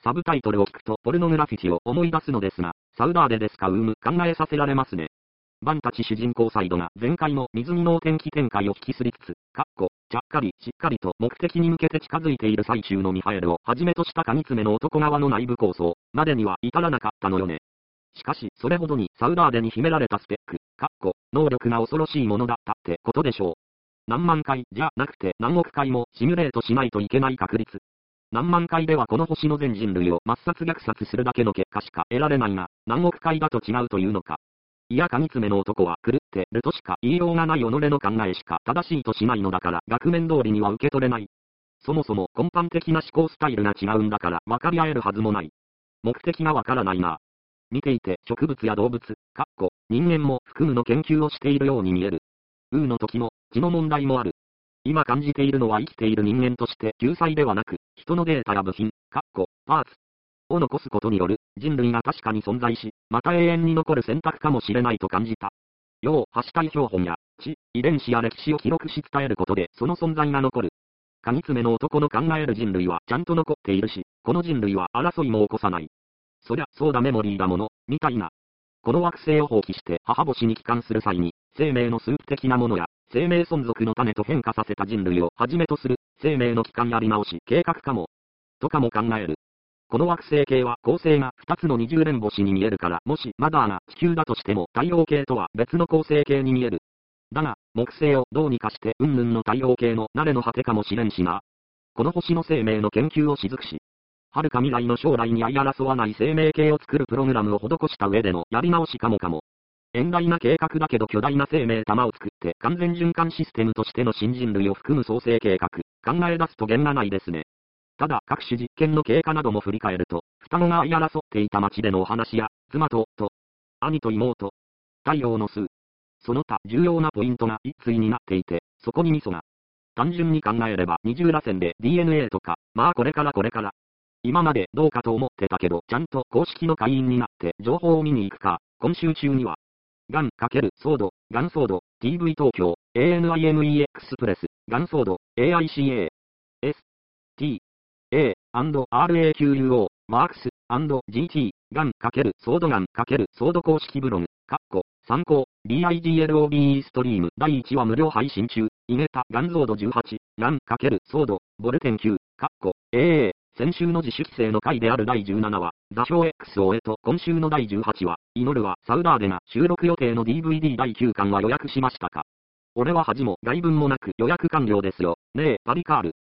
サブタイトルを聞くとポルノグラフィティを思い出すのですが、サウダーデですか考えさせられますね。バンたち主人公サイドが前回の水着の天気展開を引きすりつつ、ちゃっかりしっかりと目的に向けて近づいている最中のミハエルをはじめとした鍵爪の男側の内部構想までには至らなかったのよね。しかし、それほどにサウダーデに秘められたスペック、能力が恐ろしいものだったってことでしょう。何万回じゃなくて何億回もシミュレートしないといけない確率。何万回ではこの星の全人類を抹殺虐殺するだけの結果しか得られないが、何億回だと違うというのか。いや鍵爪の男は狂ってるとしか言いようがない己の考えしか正しいとしないのだから額面通りには受け取れない。そもそも根本的な思考スタイルが違うんだから分かり合えるはずもない。目的がわからないな。見ていて植物や動物、人間も含むの研究をしているように見える。の時の血の問題もある。今感じているのは生きている人間として救済ではなく、人のデータや部品、パーツを残すことによる人類が確かに存在し、また永遠に残る選択かもしれないと感じた。要はしたい標本や遺伝子や歴史を記録し伝えることでその存在が残る。鍵爪の男の考える人類はちゃんと残っているし、この人類は争いも起こさない。そりゃそうだメモリーだもの、みたいな。この惑星を放棄して母星に帰還する際に、生命のスープ的なものや、生命存続の種と変化させた人類をはじめとする、生命の帰還やり直し計画かも。とかも考える。この惑星系は恒星が2つの二重連星に見えるから、もしマダーが地球だとしても太陽系とは別の恒星系に見える。だが、木星をどうにかして云々の太陽系の慣れの果てかもしれんしな。この星の生命の研究をしずくし、遥か未来の将来に相争わない生命系を作るプログラムを施した上でのやり直しかも。遠大な計画だけど巨大な生命玉を作って完全循環システムとしての新人類を含む創生計画、考え出すと限がないですね。ただ各種実験の経過なども振り返ると、双子が相争っていた町でのお話や、妻と、兄と妹、太陽の数、その他重要なポイントが一対になっていて、そこにミソが。単純に考えれば二重らせんで DNA とか、まあこれから。今までどうかと思ってたけど、ちゃんと公式の会員になって情報を見に行くか、今週中には。ガン×ソード、ガンソード、TV 東京、ANIME エクスプレス、ガンソード、AICA、S、T、A、&RAQUO、ワークス、&GT、ガン×ソードガン×ソード公式ブログ、参考、BIGLOBE ストリーム第1話無料配信中、イゲタ、ガンゾード18、ガン×ソード、ボルテン9、AA、先週の自主規制の回である第17話、座標 X を終えと今週の第18話、祈るはサウダーデが収録予定の DVD 第9巻は予約しましたか？俺は恥も外文もなく予約完了ですよ。ねえ、パリカール。